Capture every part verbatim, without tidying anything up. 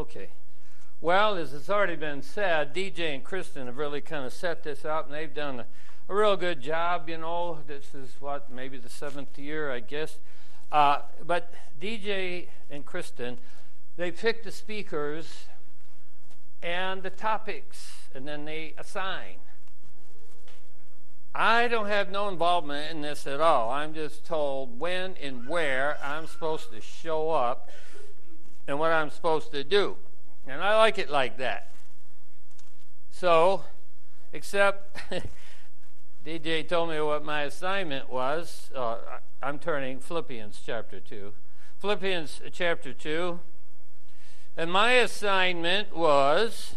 Okay. Well, as it's already been said, D J and Kristen have really kind of set this up, and they've done a, a real good job, you know. This is, what, maybe the seventh year, I guess. Uh, but D J and Kristen, they pick the speakers and the topics, and then they assign. I don't have no involvement in this at all. I'm just told when and where I'm supposed to show up and what I'm supposed to do. And I like it like that. So, except D J told me what my assignment was. Uh, I'm turning Philippians chapter two. Philippians chapter two. And my assignment was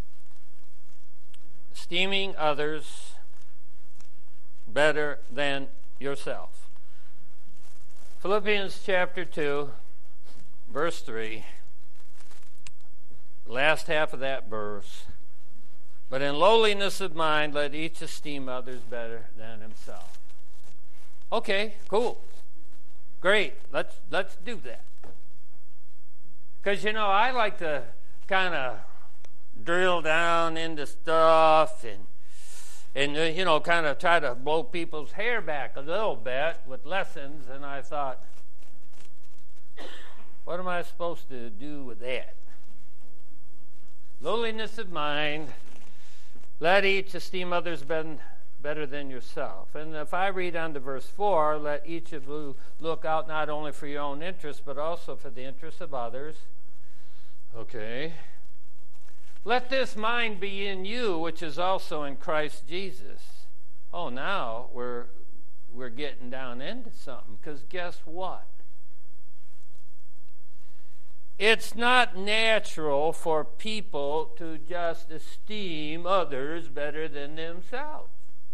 esteeming others better than yourself. Philippians chapter two, verse three. Last half of that verse. But in lowliness of mind, let each esteem others better than himself. Okay, cool. Great. Let's let's do that. Because, you know, I like to kind of drill down into stuff and, and uh, you know, kind of try to blow people's hair back a little bit with lessons. And I thought, what am I supposed to do with that? Lowliness of mind, let each esteem others ben, better than yourself. And if I read on to verse four, let each of you look out not only for your own interests, but also for the interests of others. Okay. Let this mind be in you, which is also in Christ Jesus. Oh, now we're we're getting down into something, because guess what? It's not natural for people to just esteem others better than themselves.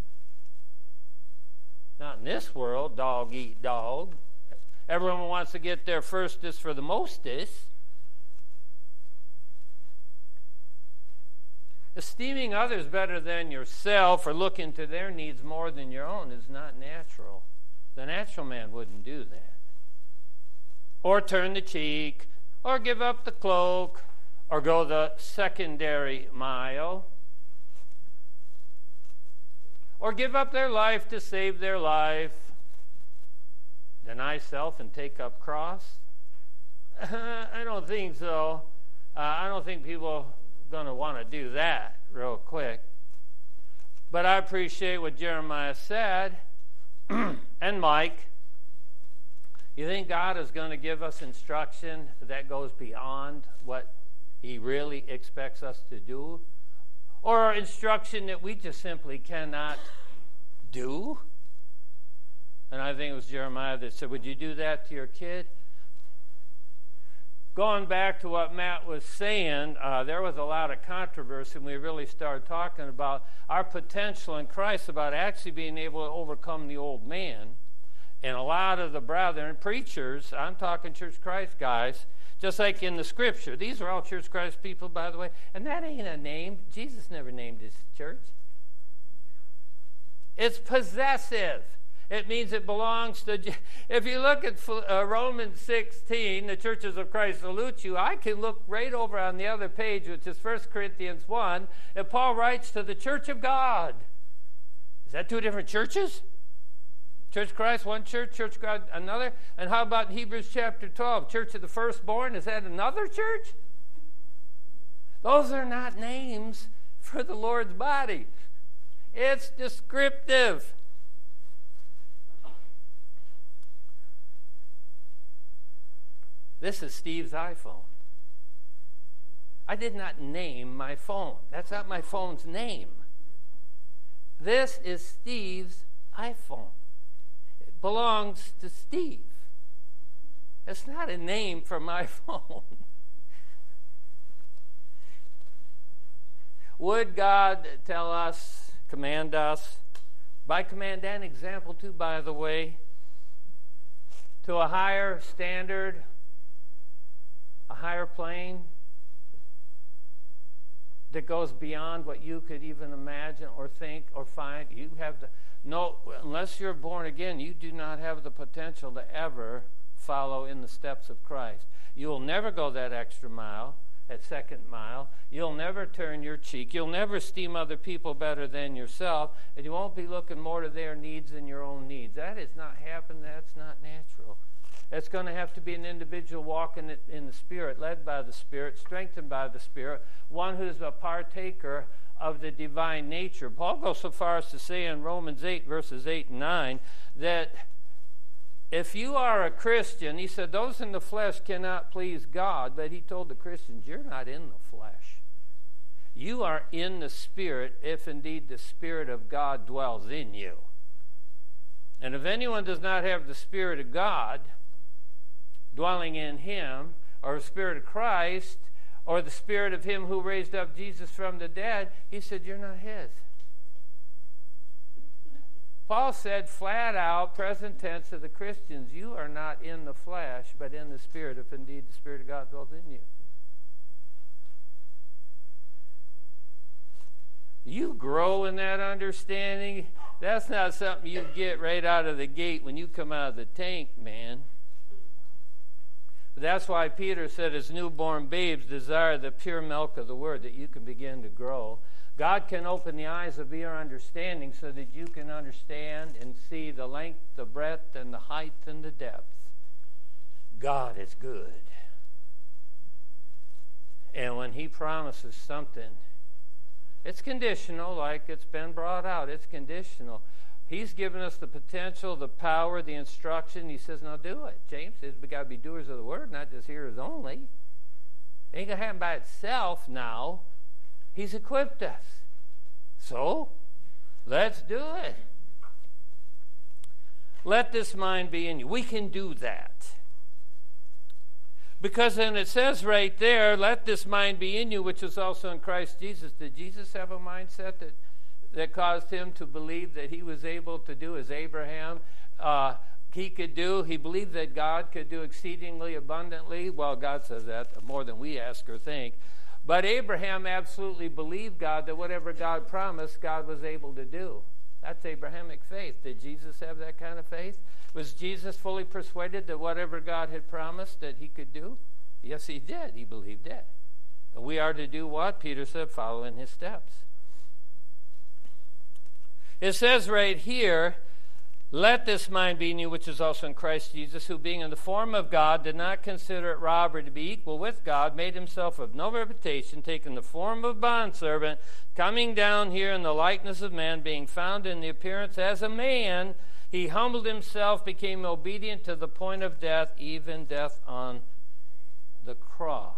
Not in this world, dog eat dog. Everyone wants to get their firstest for the mostest. Esteeming others better than yourself or looking to their needs more than your own is not natural. The natural man wouldn't do that. Or turn the cheek, or give up the cloak, or go the secondary mile, or give up their life to save their life, deny self and take up cross. I don't think so. Uh, I don't think people are going to want to do that real quick. But I appreciate what Jeremiah said, and Mike. You think God is going to give us instruction that goes beyond what he really expects us to do? Or instruction that we just simply cannot do? And I think it was Jeremiah that said, would you do that to your kid? Going back to what Matt was saying, uh, there was a lot of controversy when we really started talking about our potential in Christ, about actually being able to overcome the old man. And a lot of the brethren, preachers, I'm talking Church Christ guys, just like in the Scripture. These are all Church Christ people, by the way. And that ain't a name. Jesus never named his church. It's possessive. It means it belongs to... If you look at uh, Romans sixteen, the churches of Christ salute you, I can look right over on the other page, which is First Corinthians one, and Paul writes to the church of God. Is that two different churches? Church of Christ, one church, Church of God, another. And how about Hebrews chapter twelve, Church of the Firstborn? Is that another church? Those are not names for the Lord's body. It's descriptive. This is Steve's iPhone. I did not name my phone. That's not my phone's name. This is Steve's iPhone. Belongs to Steve. It's not a name for my phone. Would God tell us, command us, by command and example too, by the way, to a higher standard, a higher plane that goes beyond what you could even imagine or think or find? You have the No, unless you're born again, you do not have the potential to ever follow in the steps of Christ. You will never go that extra mile. at Second Mile. You'll never turn your cheek. You'll never esteem other people better than yourself, and you won't be looking more to their needs than your own needs. That has not happened. That's not natural. It's going to have to be an individual walking in the Spirit, led by the Spirit, strengthened by the Spirit, one who's a partaker of the divine nature. Paul goes so far as to say in Romans eight, verses eight and nine, that if you are a Christian, he said, those in the flesh cannot please God, but he told the Christians, you're not in the flesh. You are in the Spirit, if indeed the Spirit of God dwells in you. And if anyone does not have the Spirit of God dwelling in him, or the Spirit of Christ, or the Spirit of him who raised up Jesus from the dead, he said, you're not his. Paul said flat out, present tense to the Christians, you are not in the flesh, but in the Spirit, if indeed the Spirit of God dwells in you. You grow in that understanding. That's not something you get right out of the gate when you come out of the tank, man. But that's why Peter said, as newborn babes, desire the pure milk of the Word, that you can begin to grow. God can open the eyes of your understanding so that you can understand and see the length, the breadth, and the height, and the depth. God is good. And when he promises something, it's conditional, like it's been brought out. It's conditional. He's given us the potential, the power, the instruction. He says, now do it. James says we got to be doers of the word, not just hearers only. It ain't going to happen by itself now. He's equipped us. So, let's do it. Let this mind be in you. We can do that. Because then it says right there, let this mind be in you, which is also in Christ Jesus. Did Jesus have a mindset that that caused him to believe that he was able to do as Abraham uh, he could do? He believed that God could do exceedingly abundantly. Well, God says that more than we ask or think. But Abraham absolutely believed God, that whatever God promised, God was able to do. That's Abrahamic faith. Did Jesus have that kind of faith? Was Jesus fully persuaded that whatever God had promised that he could do? Yes, he did. He believed it. And we are to do what? Peter said, follow in his steps. It says right here, let this mind be in you, which is also in Christ Jesus, who being in the form of God did not consider it robbery to be equal with God, made himself of no reputation, taking the form of bondservant, coming down here in the likeness of man, being found in the appearance as a man, he humbled himself, became obedient to the point of death, even death on the cross.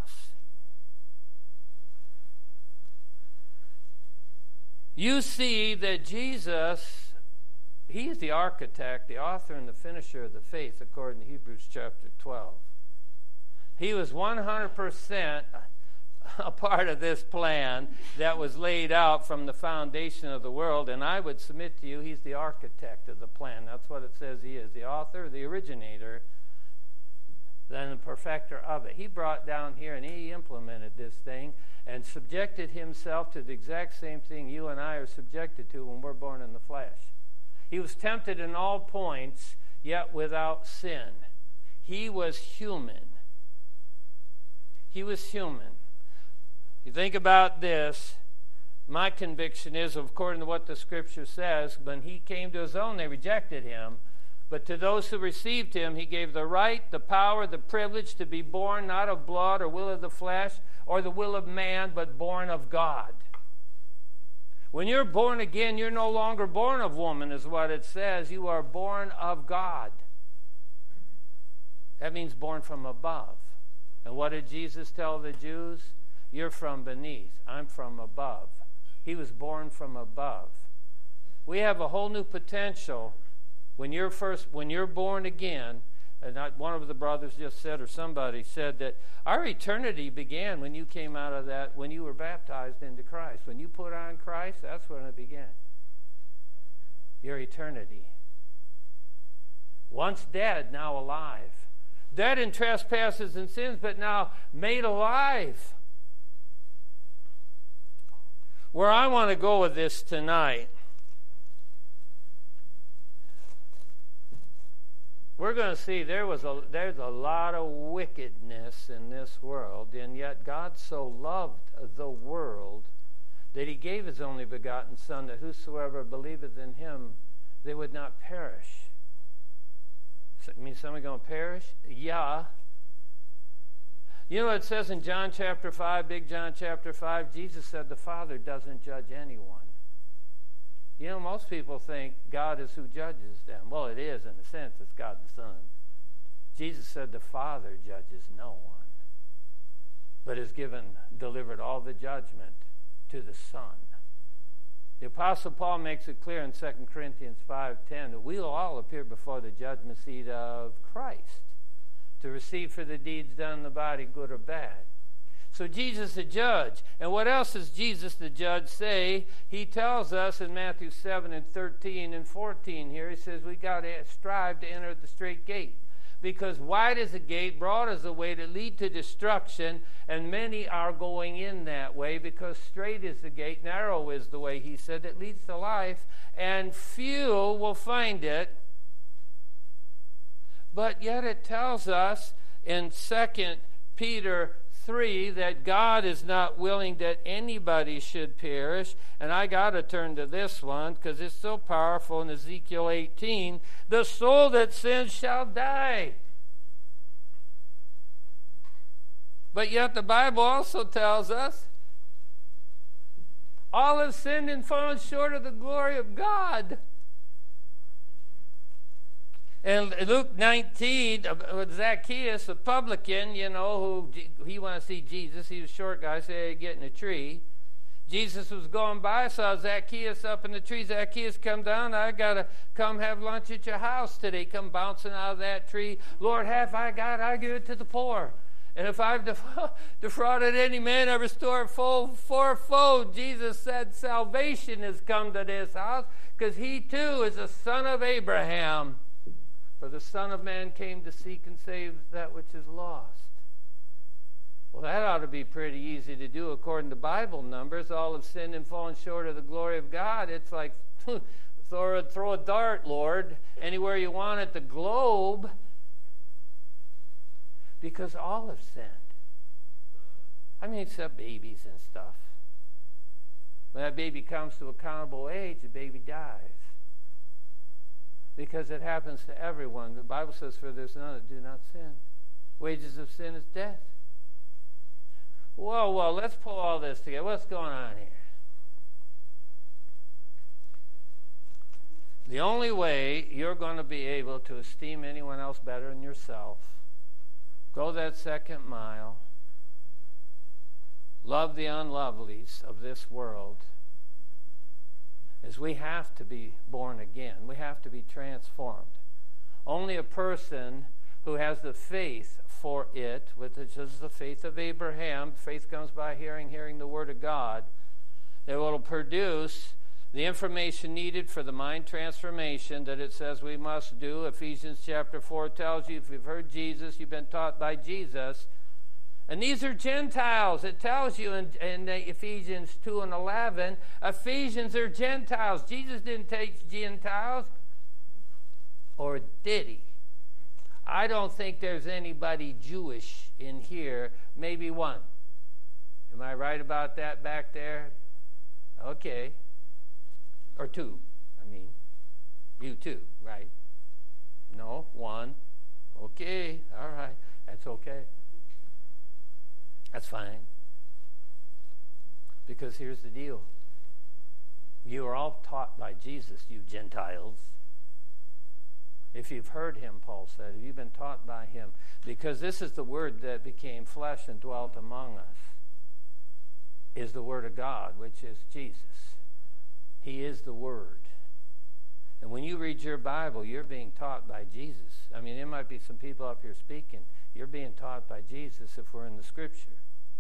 You see that Jesus, he is the architect, the author, and the finisher of the faith, according to Hebrews chapter twelve. He was one hundred percent a part of this plan that was laid out from the foundation of the world, and I would submit to you he's the architect of the plan. That's what it says he is, the author, the originator, then the perfecter of it. He brought down here and he implemented this thing and subjected himself to the exact same thing you and I are subjected to when we're born in the flesh. He was tempted in all points, yet without sin. He was human. He was human. You think about this, my conviction is, according to what the Scripture says, when he came to his own, they rejected him. But to those who received him, he gave the right, the power, the privilege to be born not of blood or will of the flesh or the will of man, but born of God. When you're born again, you're no longer born of woman, is what it says. You are born of God. That means born from above. And what did Jesus tell the Jews? You're from beneath. I'm from above. He was born from above. We have a whole new potential. When you're first, when you're born again, and I, one of the brothers just said, or somebody said, that our eternity began when you came out of that, when you were baptized into Christ. When you put on Christ, that's when it began. Your eternity. Once dead, now alive. Dead in trespasses and sins, but now made alive. Where I want to go with this tonight, we're going to see there was a there's a lot of wickedness in this world, and yet God so loved the world that he gave his only begotten Son, that whosoever believeth in him, they would not perish. So, I mean, somebody going to perish? Yeah. You know what it says in John chapter five, Big John chapter five? Jesus said the Father doesn't judge anyone. You know, most people think God is who judges them. Well, it is in a sense. It's God the Son. Jesus said the Father judges no one, but has given, delivered all the judgment to the Son. The Apostle Paul makes it clear in Second Corinthians five ten that we will all appear before the judgment seat of Christ to receive for the deeds done in the body, good or bad. So Jesus the judge. And what else does Jesus the judge say? He tells us in Matthew seven and thirteen and fourteen here, he says we got to strive to enter the straight gate. Because wide is the gate, broad is the way that lead to destruction, and many are going in that way, because straight is the gate, narrow is the way, he said, that leads to life, and few will find it. But yet it tells us in Second Peter three that God is not willing that anybody should perish. And I got to turn to this one because it's so powerful in Ezekiel eighteen. The soul that sins shall die. But yet the Bible also tells us all have sinned and fallen short of the glory of God. And Luke nineteen, Zacchaeus, a publican, you know, who he wanted to see Jesus. He was a short guy, so he had to get in a tree. Jesus was going by, saw Zacchaeus up in the tree. Zacchaeus, come down. I got to come have lunch at your house today. Come bouncing out of that tree. Lord, half I got, I give it to the poor. And if I've def- defrauded any man, I restore it full fourfold. Jesus said salvation has come to this house because he too is a son of Abraham. For the Son of Man came to seek and save that which is lost. Well, that ought to be pretty easy to do according to Bible numbers. All have sinned and fallen short of the glory of God. It's like, throw, throw a dart, Lord, anywhere you want at the globe. Because all have sinned. I mean, except babies and stuff. When that baby comes to accountable age, the baby dies. Because it happens to everyone. The Bible says, for there's none that do not sin. Wages of sin is death. Whoa, whoa, let's pull all this together. What's going on here? The only way you're going to be able to esteem anyone else better than yourself, go that second mile, love the unlovelies of this world, is we have to be born again. We have to be transformed. Only a person who has the faith for it, which is the faith of Abraham, faith comes by hearing, hearing the word of God, that will produce the information needed for the mind transformation that it says we must do. Ephesians chapter four tells you if you've heard Jesus, you've been taught by Jesus. And these are Gentiles. It tells you in, in Ephesians two and eleven, Ephesians are Gentiles. Jesus didn't take Gentiles. Or did he? I don't think there's anybody Jewish in here. Maybe one. Am I right about that back there? Okay. Or two. I mean, you too, right? No, one. Okay, all right. That's okay. That's fine. Because here's the deal. You are all taught by Jesus, you Gentiles. If you've heard him, Paul said, have you been taught by him? Because this is the word that became flesh and dwelt among us, is the word of God, which is Jesus. He is the word. And when you read your Bible, you're being taught by Jesus. I mean, there might be some people up here speaking. You're being taught by Jesus if we're in the Scripture.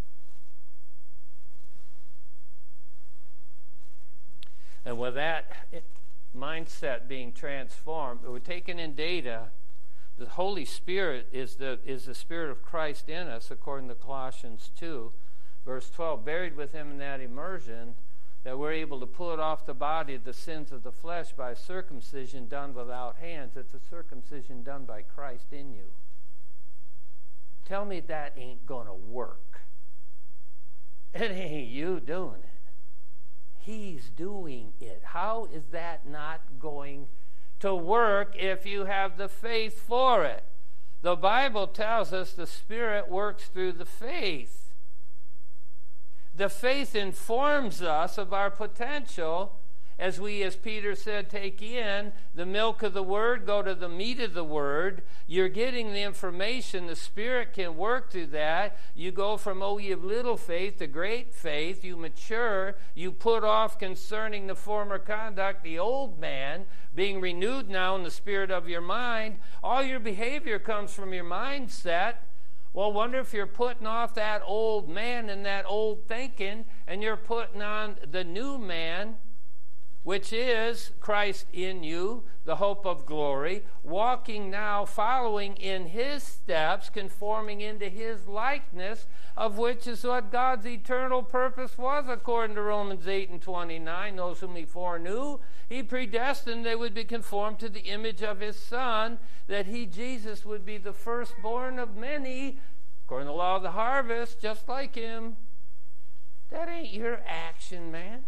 And with that mindset being transformed, we're taking in data. The Holy Spirit is the is the Spirit of Christ in us, according to Colossians two, verse twelve. Buried with him in that immersion, that we're able to put off the body the sins of the flesh by circumcision done without hands. It's a circumcision done by Christ in you. Tell me that ain't going to work. It ain't you doing it. He's doing it. How is that not going to work if you have the faith for it? The Bible tells us the Spirit works through the faith. The faith informs us of our potential as we, as Peter said, take in the milk of the Word, go to the meat of the Word. You're getting the information. The Spirit can work through that. You go from, oh, you have little faith to great faith. You mature. You put off concerning the former conduct, the old man, being renewed now in the spirit of your mind. All your behavior comes from your mindset. Well, wonder if you're putting off that old man and that old thinking, and you're putting on the new man, which is Christ in you, the hope of glory, walking now, following in his steps, conforming into his likeness, of which is what God's eternal purpose was, according to Romans eight and twenty-nine. Those whom he foreknew, he predestined they would be conformed to the image of his Son, that he, Jesus, would be the firstborn of many, according to the law of the harvest, just like him. That ain't your action, man.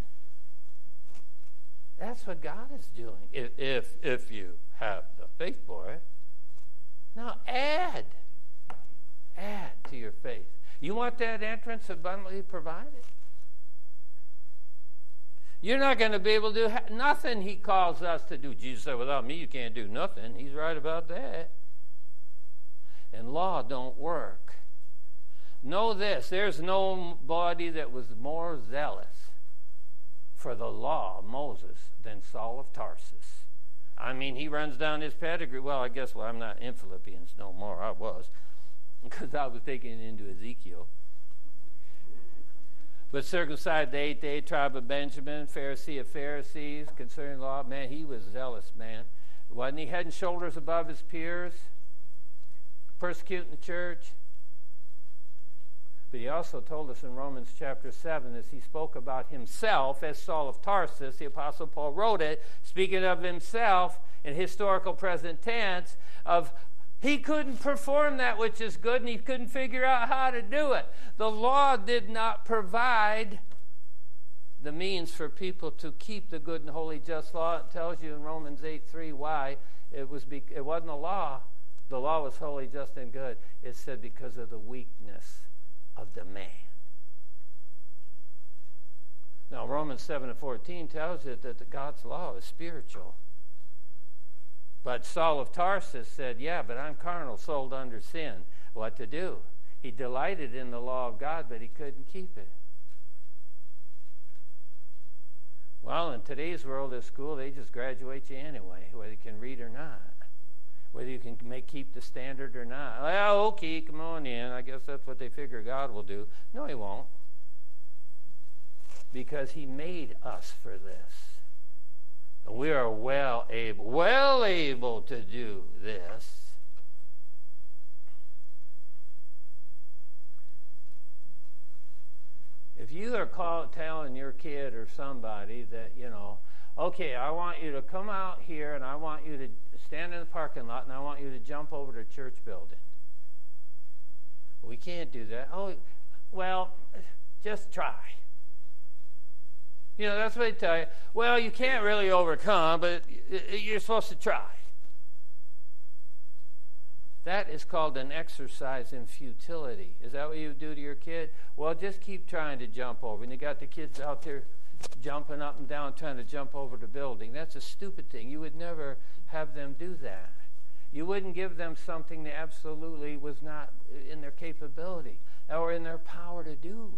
That's what God is doing, if, if if you have the faith for it. Now add, add to your faith. You want that entrance abundantly provided? You're not going to be able to do ha- nothing he calls us to do. Jesus said, without me you can't do nothing. He's right about that. And law don't work. Know this, there's nobody that was more zealous for the law of Moses than Saul of Tarsus. I mean, he runs down his pedigree. Well, I guess, well, I'm not in Philippians no more. I was, because I was taking it into Ezekiel. But circumcised the eighth day, tribe of Benjamin, Pharisee of Pharisees, concerning law. Man, he was zealous, man. Wasn't he head and shoulders above his peers, persecuting the church? But he also told us in Romans chapter seven, as he spoke about himself as Saul of Tarsus, the Apostle Paul wrote it, speaking of himself in historical present tense, of he couldn't perform that which is good, and he couldn't figure out how to do it. The law did not provide the means for people to keep the good and holy just law. It tells you in Romans eight three why. It, was be, it wasn't a law. The law was holy, just, and good. It said because of the weakness of the man. Now, Romans seven and fourteen tells you that the God's law is spiritual. But Saul of Tarsus said, yeah, but I'm carnal, sold under sin. What to do? He delighted in the law of God, but he couldn't keep it. Well, in today's world at school, they just graduate you anyway, whether you can read or not. Whether you can make keep the standard or not. Well, okay, come on in. I guess that's what they figure God will do. No, he won't. Because he made us for this. We are well able, well able to do this. If you are call, telling your kid or somebody that, you know, okay, I want you to come out here and I want you to stand in the parking lot and I want you to jump over to a church building. We can't do that. Oh, well, just try. You know, that's what they tell you. Well, you can't really overcome, but you're supposed to try. That is called an exercise in futility. Is that what you do to your kid? Well, just keep trying to jump over. And you got the kids out there jumping up and down trying to jump over the building. That's a stupid thing. You would never have them do that. You wouldn't give them something that absolutely was not in their capability or in their power to do.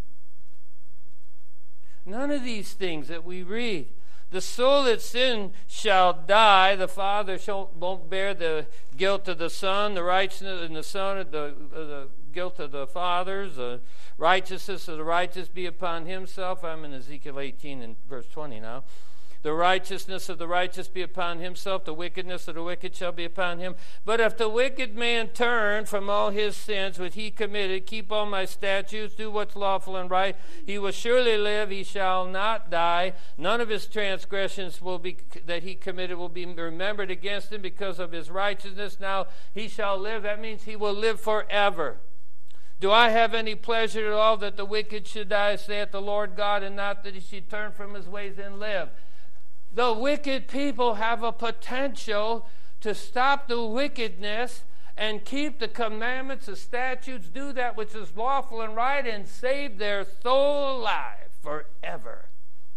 None of these things that we read. The soul that sins shall die. The father shall, won't bear the guilt of the son. The righteousness of the son, the, the guilt of the fathers. The righteousness of the righteous be upon himself. I'm in Ezekiel eighteen and verse twenty now. The righteousness of the righteous be upon himself, the wickedness of the wicked shall be upon him. But if the wicked man turn from all his sins which he committed, keep all my statutes, do what's lawful and right, he will surely live, he shall not die. None of his transgressions will be that he committed will be remembered against him because of his righteousness. Now he shall live. That means he will live forever. Do I have any pleasure at all that the wicked should die, saith the Lord God, and not that he should turn from his ways and live? The wicked people have a potential to stop the wickedness and keep the commandments, the statutes, do that which is lawful and right, and save their soul alive forever.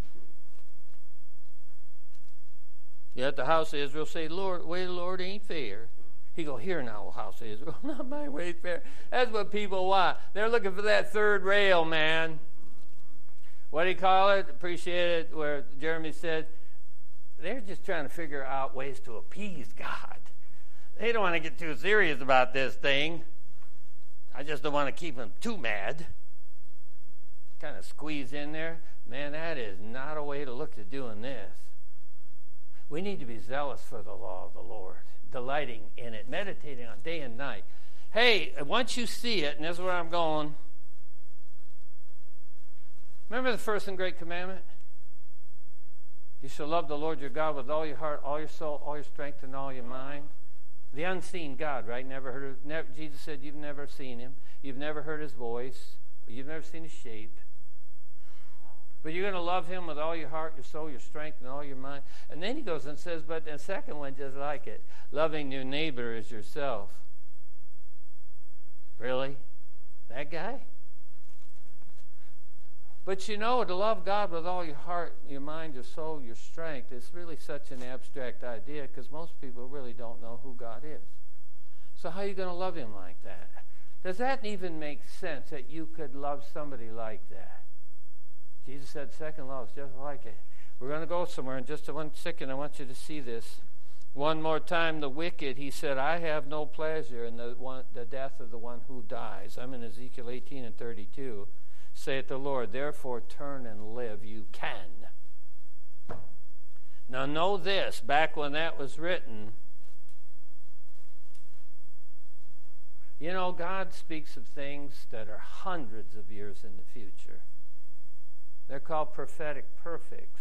Yet the house of Israel say, Lord, way of the Lord ain't fair. He go, here now, house of Israel, not my way fair. That's what people want. They're looking for that third rail, man. What do you call it? Appreciate it, where Jeremy said, they're just trying to figure out ways to appease God. They don't want to get too serious about this thing. I just don't want to keep them too mad. Kind of squeeze in there. Man, that is not a way to look at doing this. We need to be zealous for the law of the Lord, delighting in it, meditating on it day and night. Hey, once you see it, and this is where I'm going, remember the first and great commandment? You shall love the Lord your God with all your heart, all your soul, all your strength, and all your mind. The unseen God, right? Never heard of, never, Jesus said you've never seen him. You've never heard his voice. You've never seen his shape. But you're going to love him with all your heart, your soul, your strength, and all your mind. And then he goes and says, but the second one just like it. Loving your neighbor as yourself. Really? That guy? But you know, to love God with all your heart, your mind, your soul, your strength is really such an abstract idea because most people really don't know who God is. So how are you going to love him like that? Does that even make sense that you could love somebody like that? Jesus said second love is just like it. We're going to go somewhere in just one second. I want you to see this. One more time, the wicked, he said, I have no pleasure in the one, the death of the one who dies. I'm in Ezekiel eighteen and thirty-two. Saith the Lord, therefore turn and live, you can. Now know this, back when that was written, you know, God speaks of things that are hundreds of years in the future. They're called prophetic perfects.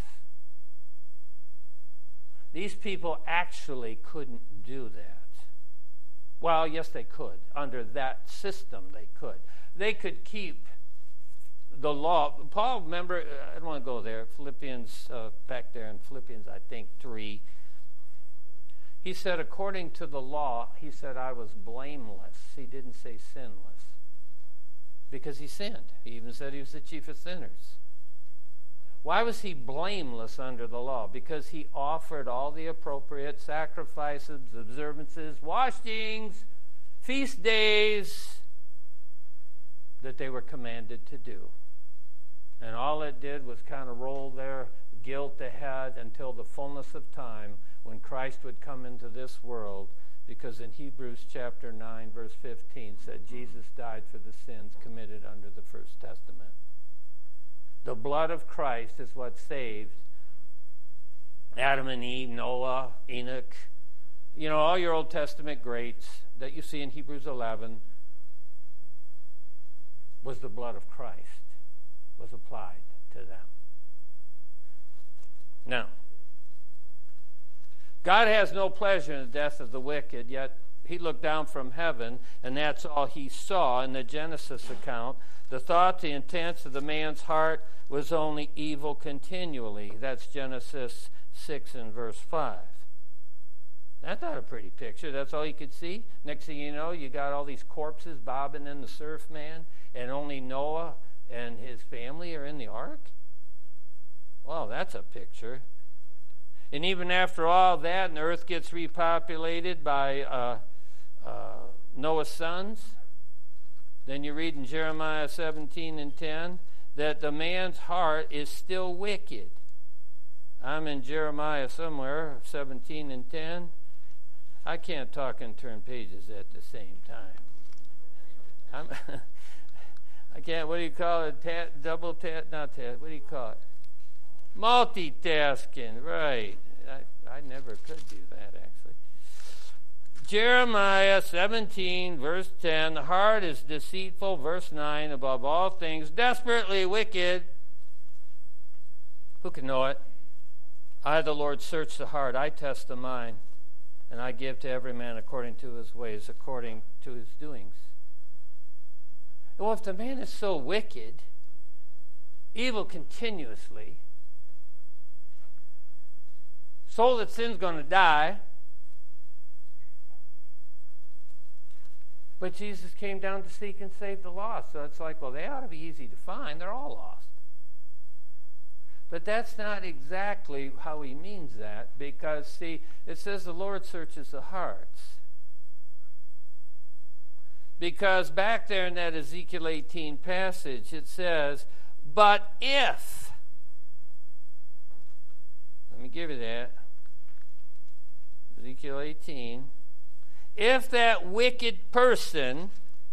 These people actually couldn't do that. Well, yes, they could. Under that system, they could. They could keep the law. Paul, remember, I don't want to go there. Philippians, uh, back there in Philippians, I think, three. He said, according to the law, he said, I was blameless. He didn't say sinless. Because he sinned. He even said he was the chief of sinners. Why was he blameless under the law? Because he offered all the appropriate sacrifices, observances, washings, feast days that they were commanded to do. And all it did was kind of roll their guilt ahead until the fullness of time when Christ would come into this world, because in Hebrews chapter nine, verse fifteen said Jesus died for the sins committed under the First Testament. The blood of Christ is what saved Adam and Eve, Noah, Enoch, you know, all your Old Testament greats that you see in Hebrews eleven. Was the blood of Christ was applied to them. Now, God has no pleasure in the death of the wicked, yet he looked down from heaven, and that's all he saw in the Genesis account. The thought, the intents of the man's heart was only evil continually. That's Genesis six and verse five. That's not a pretty picture. That's all you could see. Next thing you know, you got all these corpses bobbing in the surf, man, and only Noah and his family are in the ark? Well, that's a picture. And even after all that, and the earth gets repopulated by uh, uh, Noah's sons, then you read in Jeremiah seventeen and ten that the man's heart is still wicked. I'm in Jeremiah somewhere, seventeen and ten. I can't talk and turn pages at the same time. I'm I can't, what do you call it? Tat, double tat, not tat, what do you call it? Multitasking, right. I, I never could do that, actually. Jeremiah seventeen, verse ten. The heart is deceitful, verse nine, above all things, desperately wicked. Who can know it? I, the Lord, search the heart. I test the mind. And I give to every man according to his ways, according to his doings. Well, if the man is so wicked, evil continuously, soul that sin's going to die, but Jesus came down to seek and save the lost. So it's like, well, they ought to be easy to find. They're all lost. But that's not exactly how he means that, because, see, it says the Lord searches the hearts. Because back there in that Ezekiel eighteen passage, it says, but if, let me give you that, Ezekiel eighteen, if that wicked person,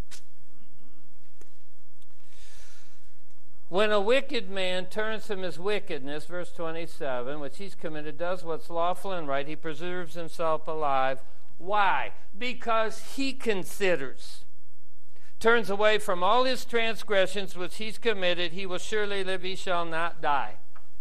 when a wicked man turns from his wickedness, verse twenty-seven, which he's committed, does what's lawful and right, he preserves himself alive. Why? Because he considers, turns away from all his transgressions which he's committed, he will surely live, he shall not die.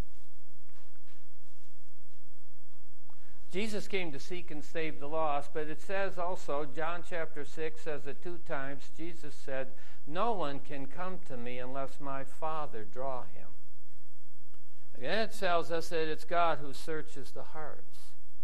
Jesus came to seek and save the lost, but it says also, John chapter six says it two times, Jesus said, no one can come to me unless my Father draw him. Again, it tells us that it's God who searches the hearts.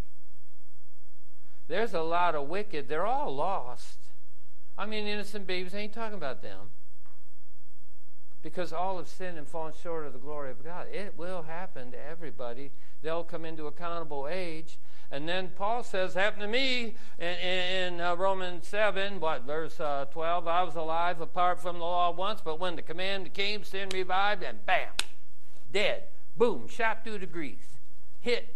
There's a lot of wicked. They're all lost. I mean, innocent babies, I ain't talking about them. Because all have sinned and fallen short of the glory of God. It will happen to everybody. They'll come into accountable age. And then Paul says, happened to me in, in uh, Romans seven, what, verse uh, twelve, I was alive apart from the law once, but when the command came, sin revived, and bam, dead. Boom, shot two degrees. Hit.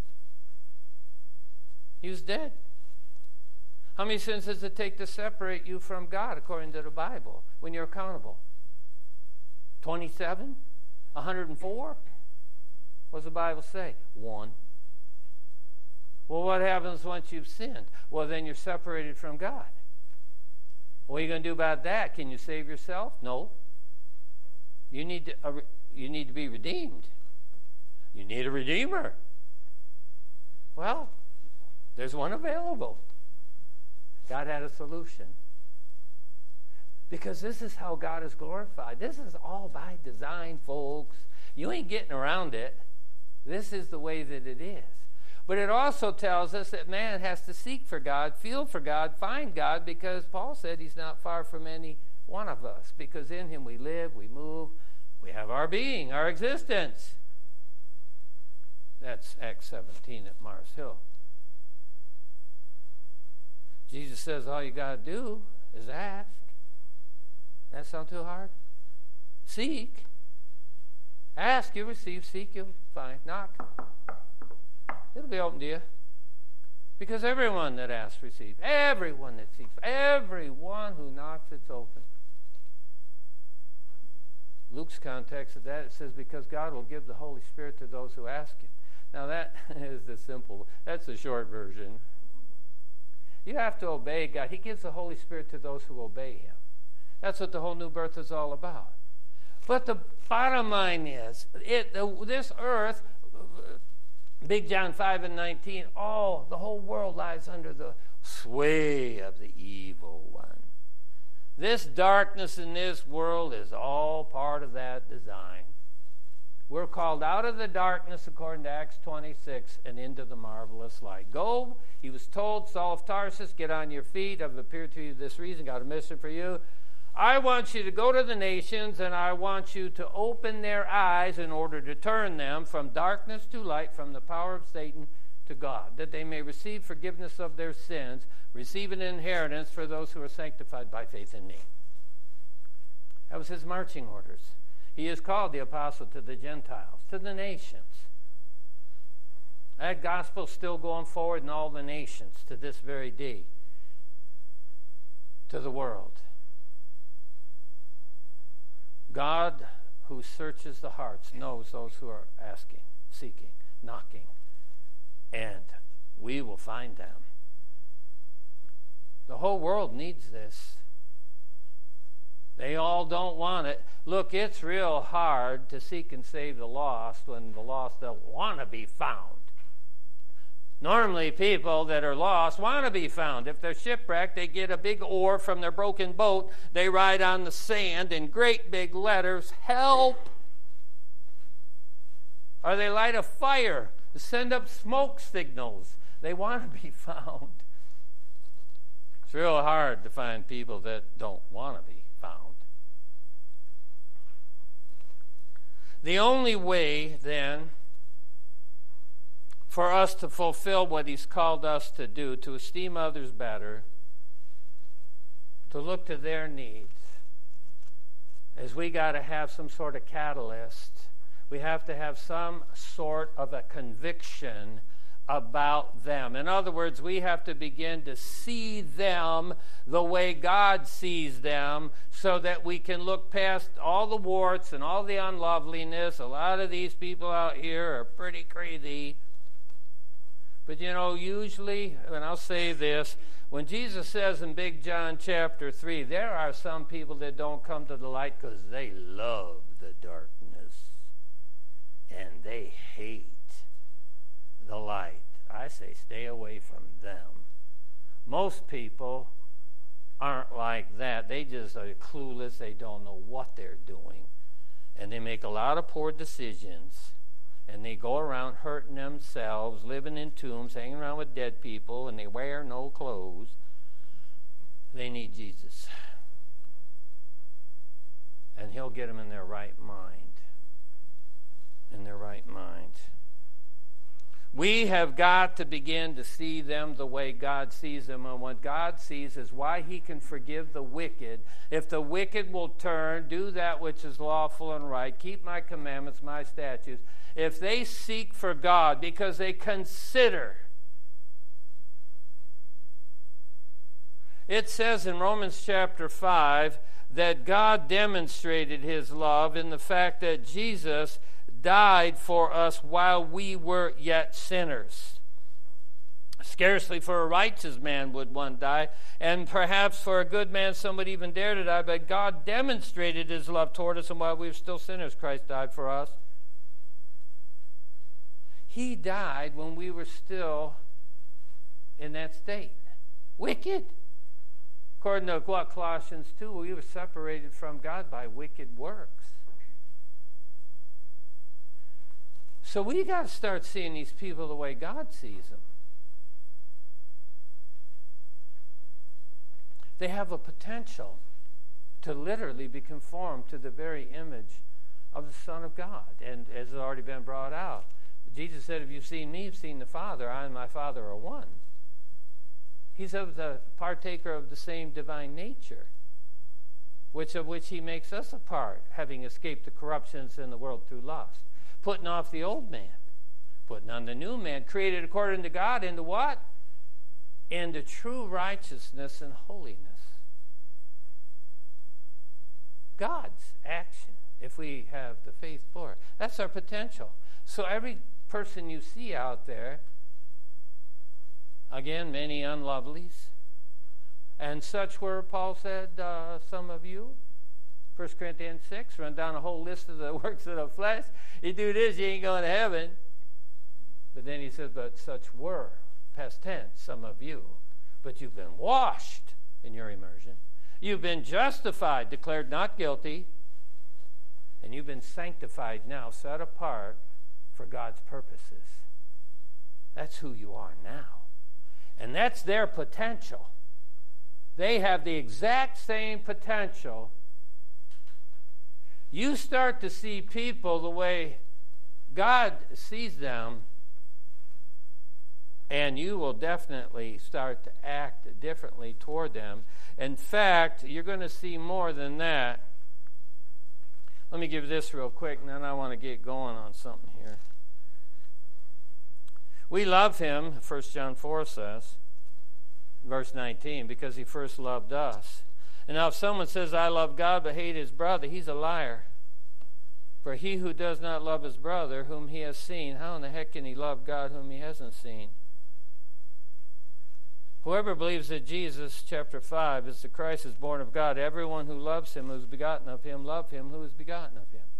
He was dead. How many sins does it take to separate you from God, according to the Bible, when you're accountable? twenty-seven? one hundred four? What does the Bible say? One. Well, what happens once you've sinned? Well, then you're separated from God. What are you going to do about that? Can you save yourself? No. You need to, uh, you need to be redeemed. You need a redeemer. Well, there's one available. God had a solution. Because this is how God is glorified. This is all by design, folks. You ain't getting around it. This is the way that it is. But it also tells us that man has to seek for God, feel for God, find God, because Paul said he's not far from any one of us, because in him we live, we move, we have our being, our existence. That's Acts seventeen at Mars Hill. Jesus says all you got to do is ask. That sound too hard? Seek. Ask, you receive. Seek, you'll find. Knock. It'll be open to you. Because everyone that asks receives. Everyone that seeks. Everyone who knocks, it's open. Luke's context of that, it says, because God will give the Holy Spirit to those who ask him. Now that is the simple, that's the short version. You have to obey God. He gives the Holy Spirit to those who obey him. That's what the whole new birth is all about. But the bottom line is, it, the, this earth, Big John five and nineteen, oh, the whole world lies under the sway of the evil one. This darkness in this world is all part of that design. We're called out of the darkness, according to Acts twenty-six, and into the marvelous light. Go, he was told, Saul of Tarsus, get on your feet. I've appeared to you this reason, got a mission for you. I want you to go to the nations, and I want you to open their eyes in order to turn them from darkness to light, from the power of Satan to God, that they may receive forgiveness of their sins, receive an inheritance for those who are sanctified by faith in me. That was his marching orders. He is called the apostle to the Gentiles, to the nations. That gospel's still going forward in all the nations to this very day, to the world. God, who searches the hearts knows those who are asking, seeking, knocking, and we will find them. The whole world needs this. They all don't want it. Look, it's real hard to seek and save the lost when the lost don't want to be found. Normally, people that are lost want to be found. If they're shipwrecked, they get a big oar from their broken boat. They write on the sand in great big letters, "Help!" Or they light a fire, send up smoke signals. They want to be found. It's real hard to find people that don't want to be found. The only way, then, for us to fulfill what he's called us to do, to esteem others better, to look to their needs, is we got to have some sort of catalyst. We have to have some sort of a conviction about them. In other words, we have to begin to see them the way God sees them so that we can look past all the warts and all the unloveliness. A lot of these people out here are pretty crazy. But you know, usually, and I'll say this, when Jesus says in Big John chapter three, there are some people that don't come to the light because they love the darkness and they hate the light. I say stay away from them. Most people aren't like that. They just are clueless. They don't know what they're doing. And they make a lot of poor decisions. And they go around hurting themselves, living in tombs, hanging around with dead people, and they wear no clothes. They need Jesus. And he'll get them in their right mind. In their right mind. We have got to begin to see them the way God sees them. And what God sees is why he can forgive the wicked. If the wicked will turn, do that which is lawful and right, keep my commandments, my statutes. If they seek for God because they consider. It says in Romans chapter five that God demonstrated his love in the fact that Jesus died for us while we were yet sinners. Scarcely for a righteous man would one die, and perhaps for a good man some would even dare to die, but God demonstrated his love toward us, and while we were still sinners, Christ died for us. He died when we were still in that state. Wicked. According to what, Colossians two, we were separated from God by wicked works. So we got to start seeing these people the way God sees them. They have a potential to literally be conformed to the very image of the Son of God. And as has already been brought out, Jesus said, if you've seen me, you've seen the Father. I and my Father are one. He's of the partaker of the same divine nature, which of which he makes us a part, having escaped the corruptions in the world through lust. Putting off the old man, putting on the new man, created according to God into what? Into true righteousness and holiness. God's action, if we have the faith for it. That's our potential. So every person you see out there, again, many unlovelies, and such were, Paul said, uh, some of you. First Corinthians six, run down a whole list of the works of the flesh. You do this, you ain't going to heaven. But then he says, but such were, past tense, some of you. But you've been washed in your immersion. You've been justified, declared not guilty. And you've been sanctified now, set apart for God's purposes. That's who you are now. And that's their potential. They have the exact same potential. You start to see people the way God sees them, and you will definitely start to act differently toward them. In fact, you're going to see more than that. Let me give this real quick, and then I want to get going on something here. We love him, First John four says, verse nineteen, because he first loved us. And now if someone says, I love God, but hate his brother, he's a liar. For he who does not love his brother whom he has seen, how in the heck can he love God whom he hasn't seen? Whoever believes that Jesus, chapter five, is the Christ is born of God. Everyone who loves him, who is begotten of him, love him who is begotten of him.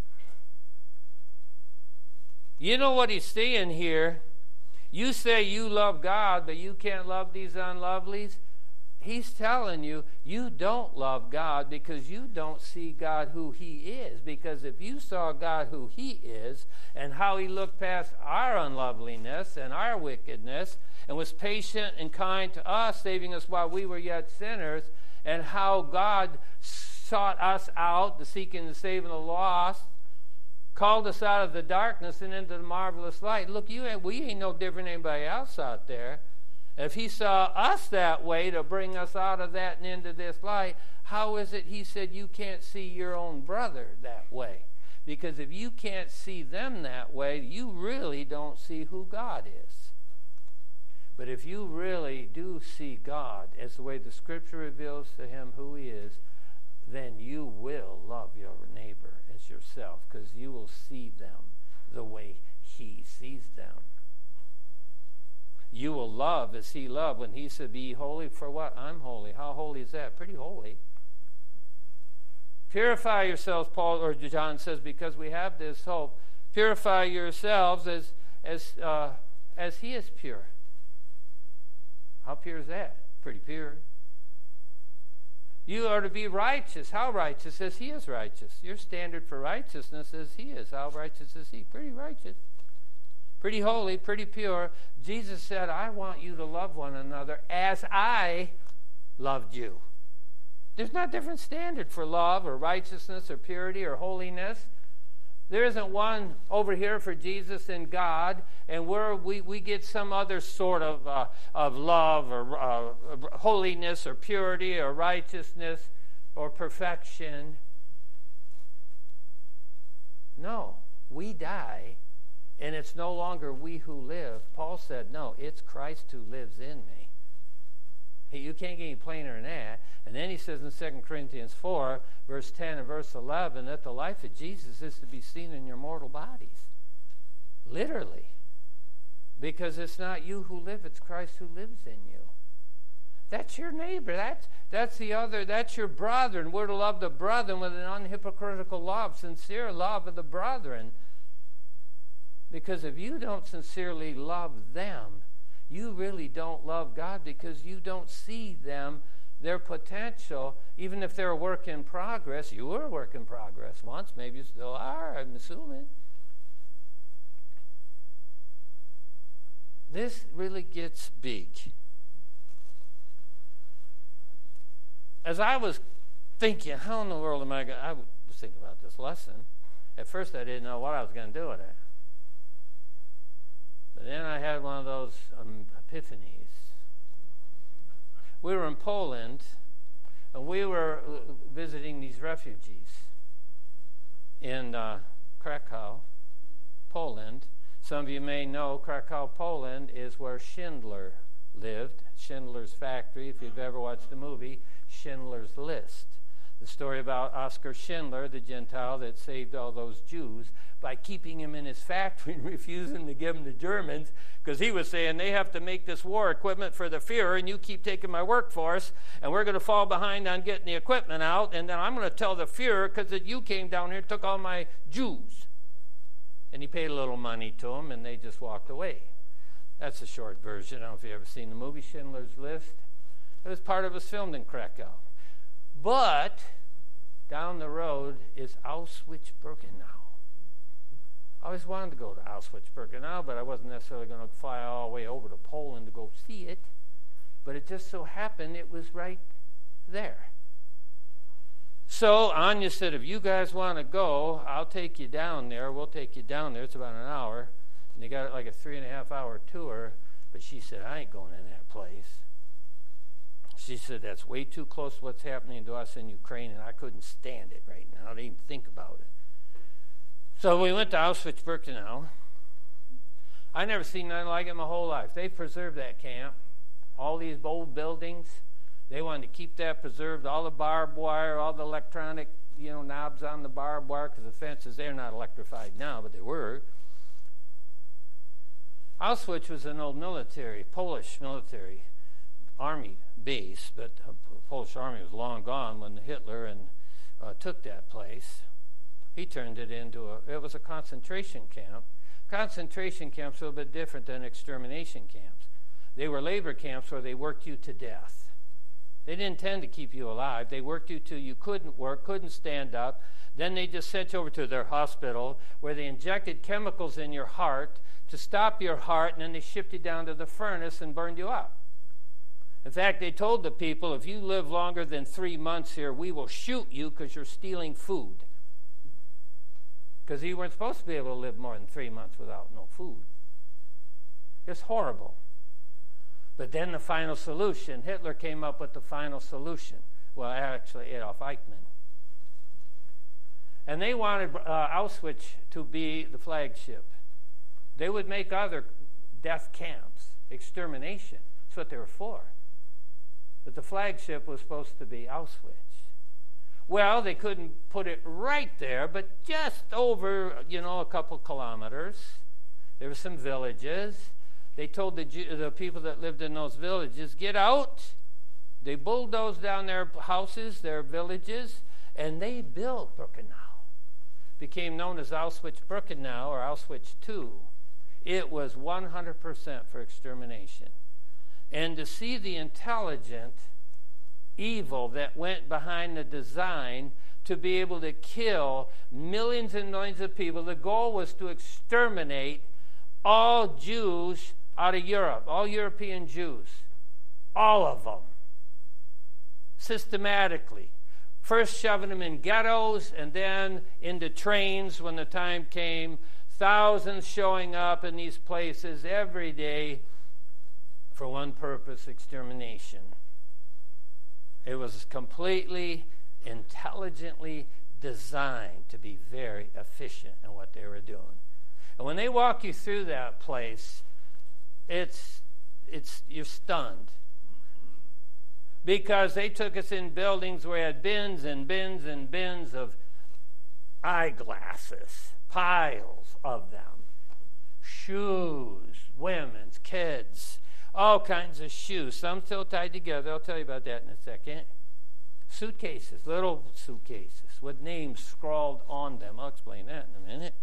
You know what he's saying here? You say you love God, but you can't love these unlovelies. He's telling you, you don't love God because you don't see God who he is. Because if you saw God who he is and how he looked past our unloveliness and our wickedness and was patient and kind to us, saving us while we were yet sinners, and how God sought us out, the seeking and saving the lost, called us out of the darkness and into the marvelous light. Look, you ain't, we ain't no different than anybody else out there. If he saw us that way to bring us out of that and into this light, how is it he said you can't see your own brother that way? Because if you can't see them that way, you really don't see who God is. But if you really do see God as the way the Scripture reveals to him who he is, then you will love your neighbor as yourself, because you will see them the way he sees them. You will love as he loved. When he said, be ye holy, for what? I'm holy. How holy is that? Pretty holy. Purify yourselves, Paul or John says, because we have this hope. Purify yourselves as as uh, as he is pure. How pure is that? Pretty pure. You are to be righteous. How righteous? As he is righteous. Your standard for righteousness is he is. How righteous is he? Pretty righteous. Pretty holy, pretty pure. Jesus said, I want you to love one another as I loved you. There's not a different standard for love or righteousness or purity or holiness. There isn't one over here for Jesus and God, and where we, we get some other sort of, uh, of love or uh, holiness or purity or righteousness or perfection. No, we die. And it's no longer we who live. Paul said, no, it's Christ who lives in me. Hey, you can't get any plainer than that. And then he says in Second Corinthians four, verse ten and verse eleven, that the life of Jesus is to be seen in your mortal bodies. Literally. Because it's not you who live, it's Christ who lives in you. That's your neighbor. That's, that's the other. That's your brethren. We're to love the brethren with an unhypocritical love, sincere love of the brethren. Because if you don't sincerely love them, you really don't love God, because you don't see them, their potential, even if they're a work in progress. You were a work in progress once. Maybe you still are, I'm assuming. This really gets big. As I was thinking, how in the world am I going to... I was thinking about this lesson. At first I didn't know what I was going to do with it. But then I had one of those um, epiphanies. We were in Poland, and we were visiting these refugees in uh, Krakow, Poland. Some of you may know Krakow, Poland is where Schindler lived. Schindler's Factory, if you've ever watched the movie, Schindler's List. The story about Oskar Schindler, the Gentile that saved all those Jews by keeping him in his factory and refusing to give them to Germans, because he was saying, they have to make this war equipment for the Fuhrer, and you keep taking my workforce, and we're going to fall behind on getting the equipment out, and then I'm going to tell the Fuhrer, because you came down here and took all my Jews. And he paid a little money to them, and they just walked away. That's a short version. I don't know if you've ever seen the movie Schindler's List. It was part of it was filmed in Krakow. But down the road is Auschwitz-Birkenau. I always wanted to go to Auschwitz-Birkenau, but I wasn't necessarily going to fly all the way over to Poland to go see it. But it just so happened it was right there. So Anya said, if you guys want to go, I'll take you down there. We'll take you down there. It's about an hour. And they got it like a three and a half hour tour. But she said, I ain't going in that place. She said, that's way too close to what's happening to us in Ukraine, and I couldn't stand it right now. I didn't even think about it. So we went to Auschwitz-Birkenau. I never seen nothing like it in my whole life. They preserved that camp. All these old buildings, they wanted to keep that preserved. All the barbed wire, all the electronic, you know, knobs on the barbed wire because the fences, they're not electrified now, but they were. Auschwitz was an old military, Polish military army base, but the Polish army was long gone when Hitler and uh, took that place. He turned it into a, it was a concentration camp. Concentration camps are a little bit different than extermination camps. They were labor camps where they worked you to death. They didn't intend to keep you alive. They worked you till you couldn't work, couldn't stand up. Then they just sent you over to their hospital where they injected chemicals in your heart to stop your heart, and then they shipped you down to the furnace and burned you up. In fact, they told the people, if you live longer than three months here, we will shoot you because you're stealing food. Because you weren't supposed to be able to live more than three months without no food. It's horrible. But then the final solution, Hitler came up with the final solution. Well, actually, Adolf Eichmann. And they wanted uh, Auschwitz to be the flagship. They would make other death camps, extermination. That's what they were for. But the flagship was supposed to be Auschwitz. Well, they couldn't put it right there, but just over, you know, a couple kilometers, there were some villages. They told the, the people that lived in those villages, get out. They bulldozed down their houses, their villages, and they built Birkenau. Became known as Auschwitz-Birkenau or Auschwitz two. It was one hundred percent for extermination. And to see the intelligent evil that went behind the design to be able to kill millions and millions of people, the goal was to exterminate all Jews out of Europe, all European Jews, all of them, systematically. First shoving them in ghettos and then into trains when the time came, thousands showing up in these places every day for one purpose, extermination. It was completely, intelligently designed to be very efficient in what they were doing. And when they walk you through that place, it's it's you're stunned. Because they took us in buildings where we had bins and bins and bins of eyeglasses, piles of them, shoes, women's, kids, all kinds of shoes, some still tied together. I'll tell you about that in a second. Suitcases, little suitcases with names scrawled on them. I'll explain that in a minute.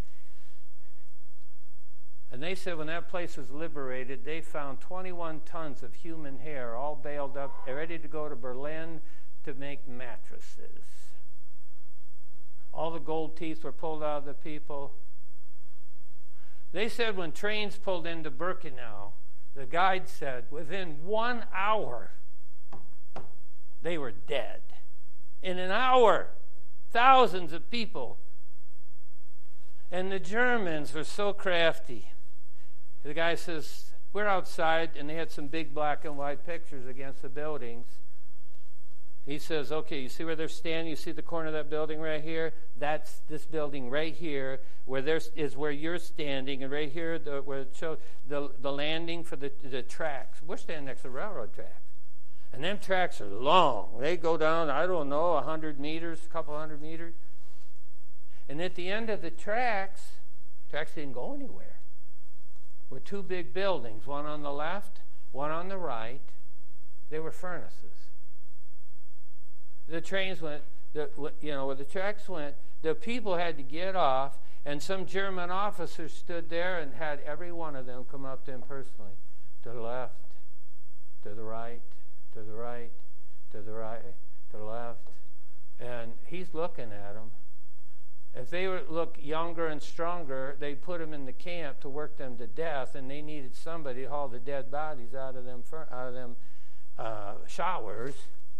And they said when that place was liberated, they found twenty-one tons of human hair all baled up, ready to go to Berlin to make mattresses. All the gold teeth were pulled out of the people. They said when trains pulled into Birkenau, the guide said within one hour they were dead. In an hour, thousands of people. And the Germans were so crafty. The guy says, we're outside, and they had some big black and white pictures against the buildings. He says, okay, you see where they're standing? You see the corner of that building right here? That's this building right here, where there's is where you're standing, and right here the, where it shows the, the landing for the, the tracks. We're standing next to the railroad tracks. And them tracks are long. They go down, I don't know, a hundred meters, a couple hundred meters. And at the end of the tracks, tracks didn't go anywhere. Were two big buildings, one on the left, one on the right. They were furnaces. The trains went, the, you know, where the tracks went, the people had to get off, and some German officers stood there and had every one of them come up to him personally. To the left, to the right, to the right, to the right, to the left. And he's looking at them. If they were, look younger and stronger, they'd put them in the camp to work them to death, and they needed somebody to haul the dead bodies out of them out of them uh, showers.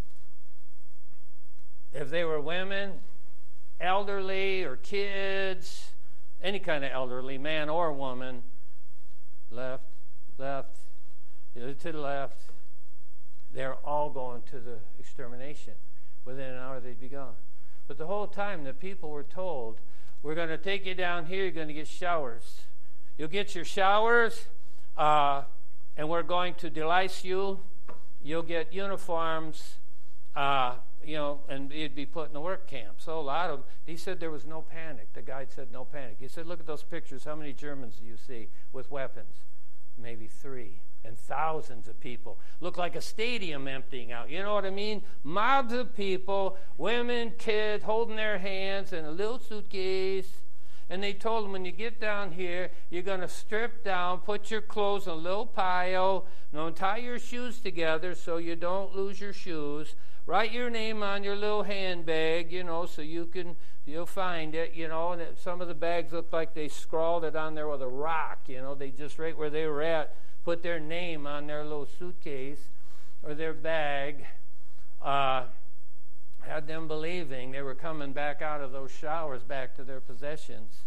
If they were women, elderly or kids, any kind of elderly, man or woman, left, left, to the left, they're all going to the extermination. Within an hour, they'd be gone. But the whole time, the people were told, we're going to take you down here, you're going to get showers. You'll get your showers, uh, and we're going to delice you. You'll get uniforms, uh, you know, and he'd be put in the work camp. So a lot of them, he said there was no panic. The guide said no panic. He said, look at those pictures. How many Germans do you see with weapons? Maybe three. And thousands of people. Look like a stadium emptying out. You know what I mean? Mobs of people, women, kids, holding their hands in a little suitcase. And they told them, when you get down here, you're going to strip down, put your clothes in a little pile, don't tie your shoes together so you don't lose your shoes. Write your name on your little handbag, you know, so you can, you'll find it, you know. And some of the bags look like they scrawled it on there with a rock, you know. They just, right where they were at, put their name on their little suitcase or their bag. Uh, had them believing they were coming back out of those showers back to their possessions.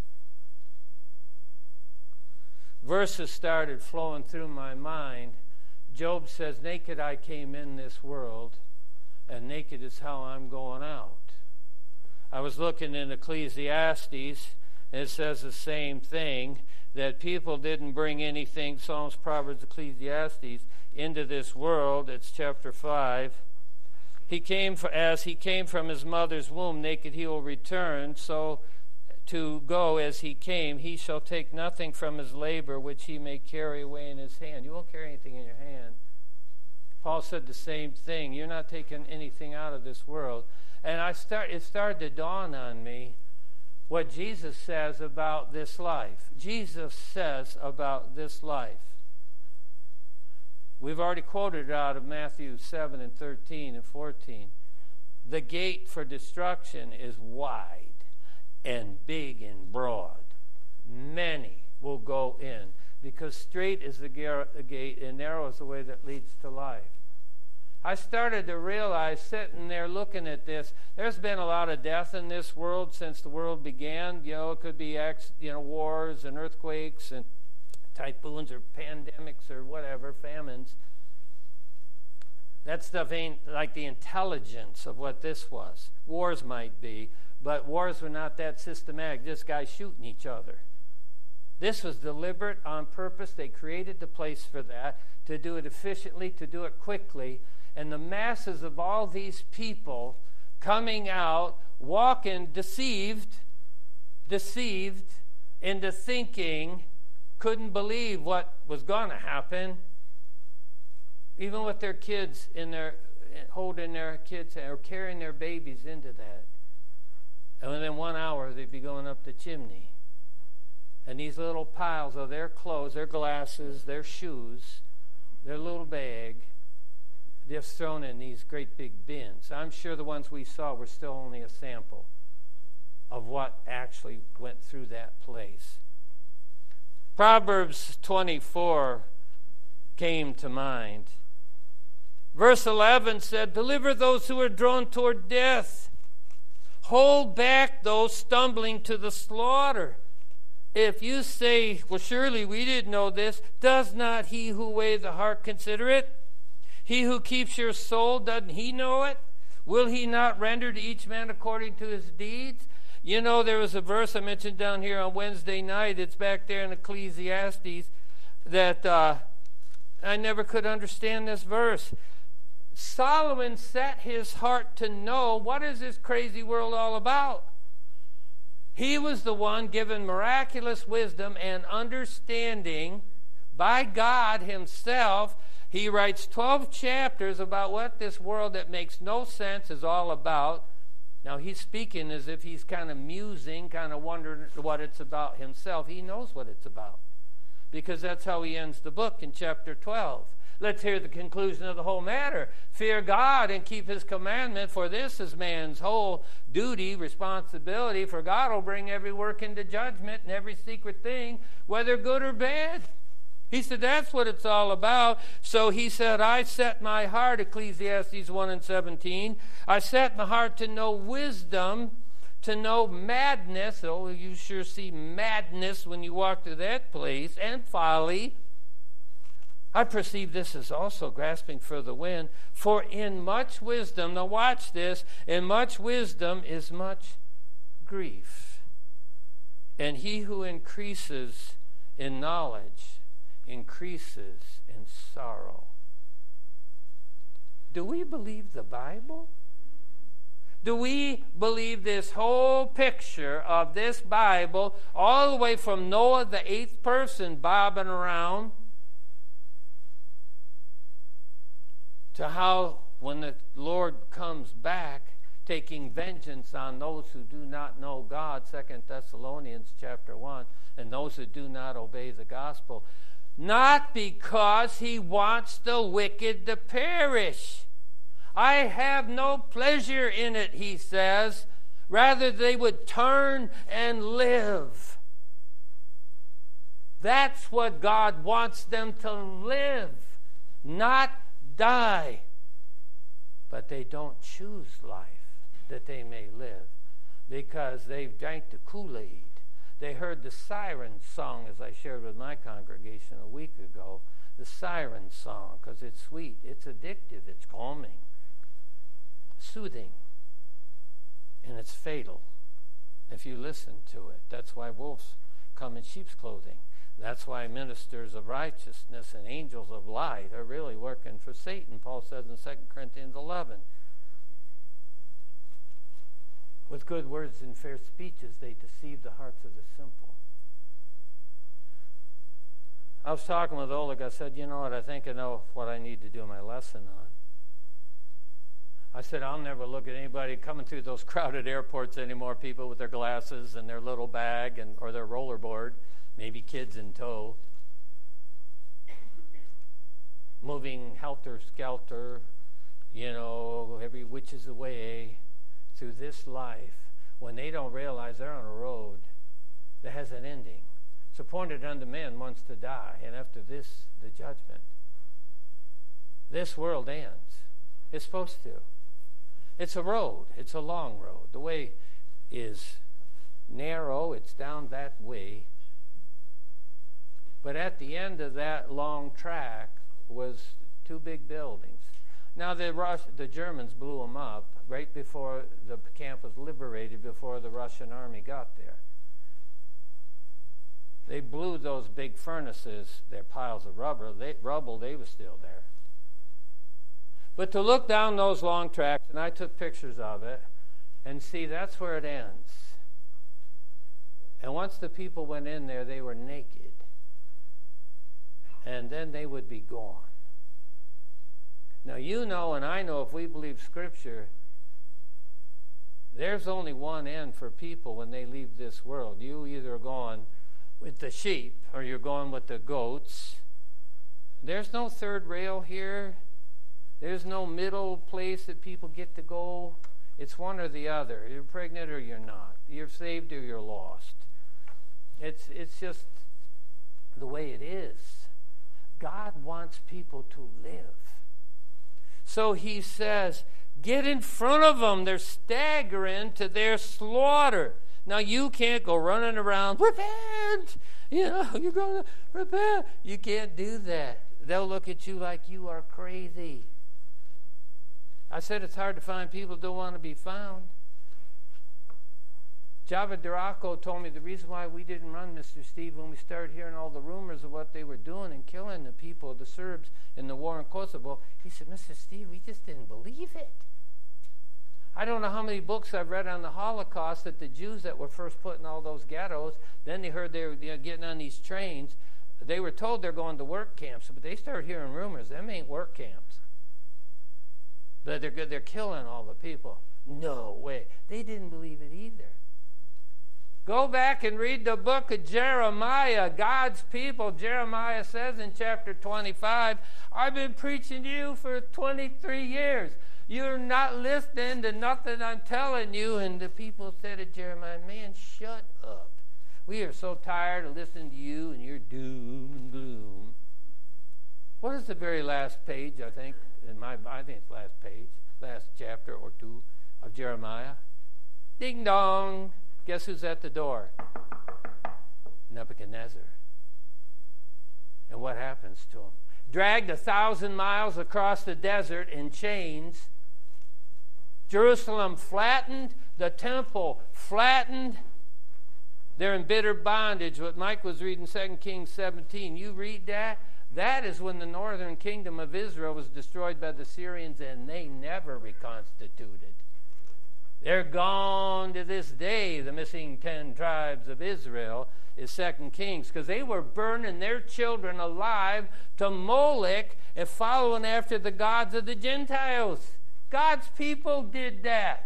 Verses started flowing through my mind. Job says, naked I came in this world, and naked is how I'm going out. I was looking in Ecclesiastes, and it says the same thing, that people didn't bring anything, Psalms, Proverbs, Ecclesiastes, into this world. It's chapter five. He came for, as he came from his mother's womb, naked he will return, so to go as he came. He shall take nothing from his labor, which he may carry away in his hand. You won't carry anything in your hand. Paul said the same thing. You're not taking anything out of this world. And I start. It started to dawn on me what Jesus says about this life. Jesus says about this life. We've already quoted it out of Matthew seven and thirteen and fourteen. The gate for destruction is wide and big and broad. Many will go in, because straight is the gate and narrow is the way that leads to life. I started to realize, sitting there looking at this, there's been a lot of death in this world since the world began. You know, it could be you know wars and earthquakes and typhoons or pandemics or whatever, famines. That stuff ain't like the intelligence of what this was. Wars might be, but wars were not that systematic, just guys shooting each other. This was deliberate, on purpose. They created the place for that, to do it efficiently, to do it quickly. And the masses of all these people coming out, walking, deceived, deceived into thinking, couldn't believe what was going to happen, even with their kids in their, holding their kids or carrying their babies into that. And within one hour, they'd be going up the chimney. And these little piles of their clothes, their glasses, their shoes, their little bag, just thrown in these great big bins. I'm sure the ones we saw were still only a sample of what actually went through that place. Proverbs twenty-four came to mind. Verse eleven said, deliver those who are drawn toward death. Hold back those stumbling to the slaughter. If you say, well, surely we didn't know this, does not he who weighs the heart consider it? He who keeps your soul, doesn't he know it? Will he not render to each man according to his deeds? You know, there was a verse I mentioned down here on Wednesday night. It's back there in Ecclesiastes that uh, I never could understand this verse. Solomon set his heart to know, what is this crazy world all about? He was the one given miraculous wisdom and understanding by God himself. He writes twelve chapters about what this world that makes no sense is all about. Now, he's speaking as if he's kind of musing, kind of wondering what it's about himself. He knows what it's about, because that's how he ends the book in chapter twelve. Let's hear the conclusion of the whole matter. Fear God and keep his commandment, for this is man's whole duty, responsibility. For God will bring every work into judgment and every secret thing, whether good or bad. He said that's what it's all about. So he said, I set my heart, Ecclesiastes one and seventeen, I set my heart to know wisdom, to know madness. Oh, you sure see madness when you walk through that place, and folly. I perceive this as also grasping for the wind. For in much wisdom, now watch this, in much wisdom is much grief. And he who increases in knowledge increases in sorrow. Do we believe the Bible? Do we believe this whole picture of this Bible, all the way from Noah, the eighth person, bobbing around, to how when the Lord comes back, taking vengeance on those who do not know God, Second Thessalonians chapter one, and those who do not obey the gospel, not because he wants the wicked to perish. I have no pleasure in it, he says. Rather, they would turn and live. That's what God wants them to live, not die. But they don't choose life that they may live because they've drank the Kool-Aid. They heard the siren song, as I shared with my congregation a week ago, the siren song, because it's sweet, it's addictive, it's calming, soothing, and it's fatal if you listen to it. That's why wolves come in sheep's clothing. That's why ministers of righteousness and angels of light are really working for Satan, Paul says in Second Corinthians eleven. With good words and fair speeches, they deceive the hearts of the simple. I was talking with Oleg. I said, you know what, I think I know what I need to do my lesson on. I said, I'll never look at anybody coming through those crowded airports anymore, people with their glasses and their little bag and or their rollerboard, maybe kids in tow, moving helter-skelter, you know, every which is the way through this life, when they don't realize they're on a road that has an ending. It's appointed unto men once to die, and after this, the judgment. This world ends. It's supposed to. It's a road. It's a long road. The way is narrow. It's down that way. But at the end of that long track was two big buildings. Now, the Rus- the Germans blew them up right before the camp was liberated, before the Russian army got there. They blew those big furnaces, their piles of rubber, they, rubble, they were still there. But to look down those long tracks, and I took pictures of it, and see, that's where it ends. And once the people went in there, they were naked. And then they would be gone. Now, you know and I know, if we believe Scripture, there's only one end for people when they leave this world. You either are going with the sheep or you're going with the goats. There's no third rail here. There's no middle place that people get to go. It's one or the other. You're pregnant or you're not. You're saved or you're lost. It's, it's just the way it is. God wants people to live. So he says, get in front of them. They're staggering to their slaughter. Now, you can't go running around, repent! You know, you're going to repent. You can't do that. They'll look at you like you are crazy. I said it's hard to find people who don't want to be found. Java Duraco told me the reason why we didn't run, Mister Steve, when we started hearing all the rumors of what they were doing and killing the people, the Serbs, in the war in Kosovo, he said, Mister Steve, we just didn't believe it. I don't know how many books I've read on the Holocaust that the Jews that were first put in all those ghettos, then they heard they were you know, getting on these trains. They were told they're going to work camps, but they started hearing rumors. Them ain't work camps. But they're, they're killing all the people. No way. They didn't believe it either. Go back and read the book of Jeremiah, God's people. Jeremiah says in chapter twenty-five, I've been preaching to you for twenty-three years. You're not listening to nothing I'm telling you. And the people said to Jeremiah, man, shut up. We are so tired of listening to you and your doom and gloom. What is the very last page, I think, in my, I think it's last page, last chapter or two of Jeremiah? Ding dong. Guess who's at the door? Nebuchadnezzar. And what happens to him? Dragged a thousand miles across the desert in chains. Jerusalem flattened. The temple flattened. They're in bitter bondage. What Mike was reading, Second Kings seventeen. You read that? That is when the northern kingdom of Israel was destroyed by the Syrians, and they never reconstituted. They're gone to this day. The missing ten tribes of Israel is Second Kings, because they were burning their children alive to Molech and following after the gods of the Gentiles. God's people did that.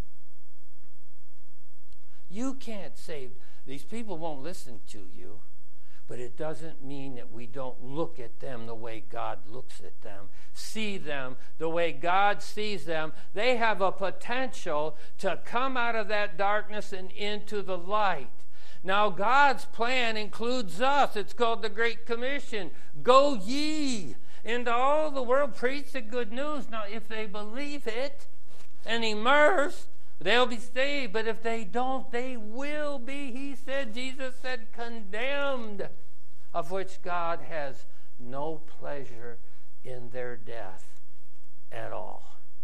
You can't save. These people won't listen to you, but it doesn't mean that we don't look at them the way God looks at them, see them the way God sees them. They have a potential to come out of that darkness and into the light. Now, God's plan includes us. It's called the Great Commission. Go ye into all the world, preach the good news. Now, if they believe it and immerse, they'll be saved. But if they don't, they will be, he said, Jesus said, condemned, of which God has no pleasure in their death at all.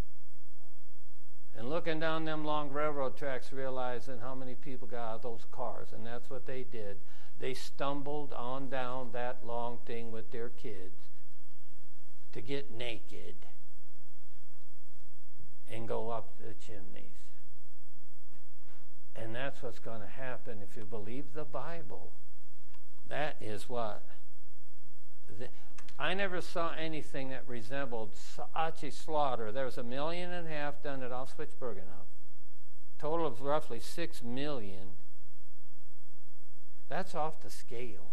And looking down them long railroad tracks, realizing how many people got out of those cars, and that's what they did. They stumbled on down that long thing with their kids to get naked and go up the chimneys. And that's what's going to happen if you believe the Bible. That is what. The, I never saw anything that resembled such a slaughter. There was a million and a half done at Auschwitz-Birkenau. Total of roughly six million. That's off the scale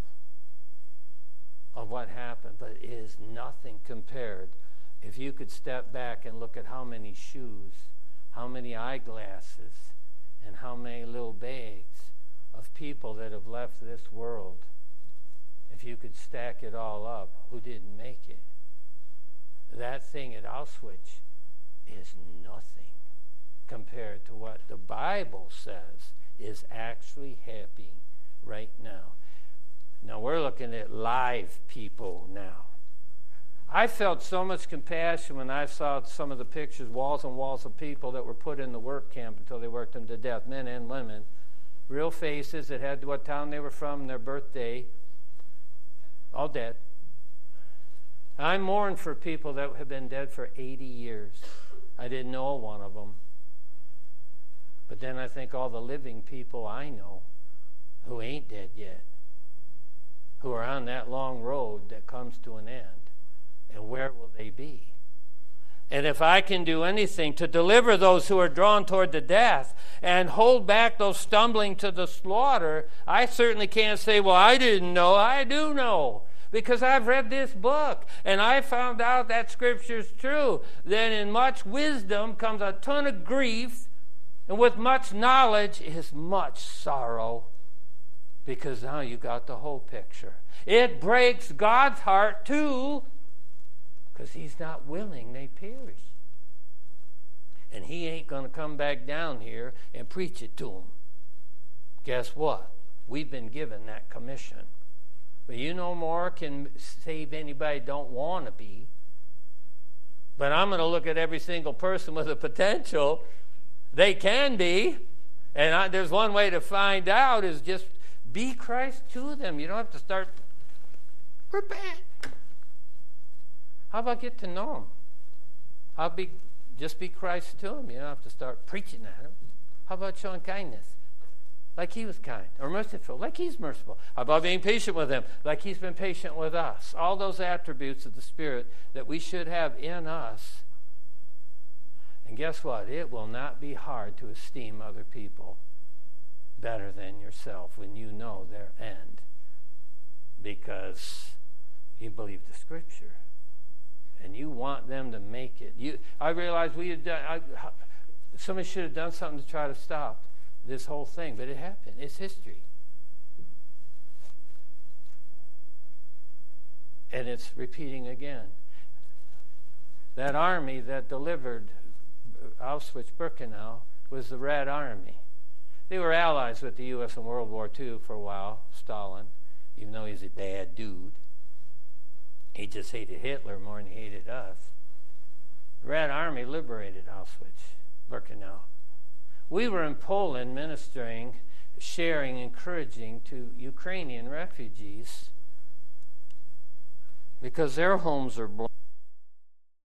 of what happened, but it is nothing compared. If you could step back and look at how many shoes, how many eyeglasses, and how many little bags of people that have left this world, if you could stack it all up, who didn't make it? That thing at Auschwitz is nothing compared to what the Bible says is actually happening right now. Now we're looking at live people now. I felt so much compassion when I saw some of the pictures, walls and walls of people that were put in the work camp until they worked them to death, men and women. Real faces that had what town they were from and their birthday. All dead. I mourn for people that have been dead for eighty years. I didn't know one of them. But then I think all the living people I know who ain't dead yet, who are on that long road that comes to an end. And where will they be? And if I can do anything to deliver those who are drawn toward the death and hold back those stumbling to the slaughter, I certainly can't say, well, I didn't know. I do know. Because I've read this book and I found out that Scripture's true. Then in much wisdom comes a ton of grief, and with much knowledge is much sorrow. Because now you got the whole picture. It breaks God's heart too, because he's not willing they perish. And he ain't going to come back down here and preach it to them. Guess what? We've been given that commission. But you no more can save anybody don't want to be. But I'm going to look at every single person with a potential. They can be. And I, there's one way to find out is just be Christ to them. You don't have to start, repent. How about get to know them? How be just be Christ to them? You don't have to start preaching at them. How about showing kindness? Like he was kind. Or merciful, like he's merciful. How about being patient with them? Like he's been patient with us. All those attributes of the Spirit that we should have in us. And guess what? It will not be hard to esteem other people better than yourself when you know their end. Because you believe the Scripture. And you want them to make it. You, I realized we had done. I, somebody should have done something to try to stop this whole thing, but it happened. It's history, and it's repeating again. That army that delivered Auschwitz-Birkenau was the Red Army. They were allies with the U S in World War Two for a while. Stalin, even though he's a bad dude. He just hated Hitler more than he hated us. The Red Army liberated Auschwitz-Birkenau. We were in Poland ministering, sharing, encouraging to Ukrainian refugees because their homes are blown.